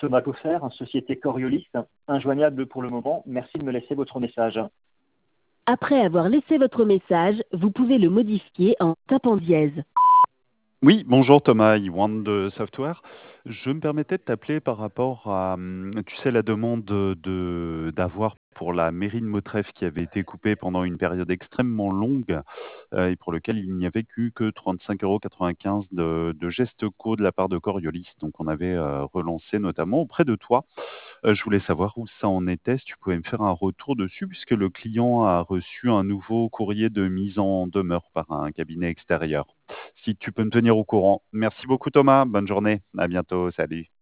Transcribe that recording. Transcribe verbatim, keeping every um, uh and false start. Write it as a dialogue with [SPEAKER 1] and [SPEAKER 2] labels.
[SPEAKER 1] Thomas Coffer, société Coriolis, injoignable pour le moment. Merci de me laisser votre message.
[SPEAKER 2] Après avoir laissé votre message, vous pouvez le modifier en tapant dièse.
[SPEAKER 3] Oui, bonjour Thomas, Iwan de Software. Je me permettais de t'appeler par rapport à, hum, tu sais, la demande de, de- d'avoir pour la mairie de Motreff qui avait été coupée pendant une période extrêmement longue euh, et pour lequel il n'y avait eu que trente-cinq euros quatre-vingt-quinze de, de gestes co de la part de Coriolis. Donc on avait euh, relancé notamment auprès de toi. Euh, je voulais savoir où ça en était, si tu pouvais me faire un retour dessus, puisque le client a reçu un nouveau courrier de mise en demeure par un cabinet extérieur. Si tu peux me tenir au courant. Merci beaucoup Thomas, bonne journée, à bientôt, salut.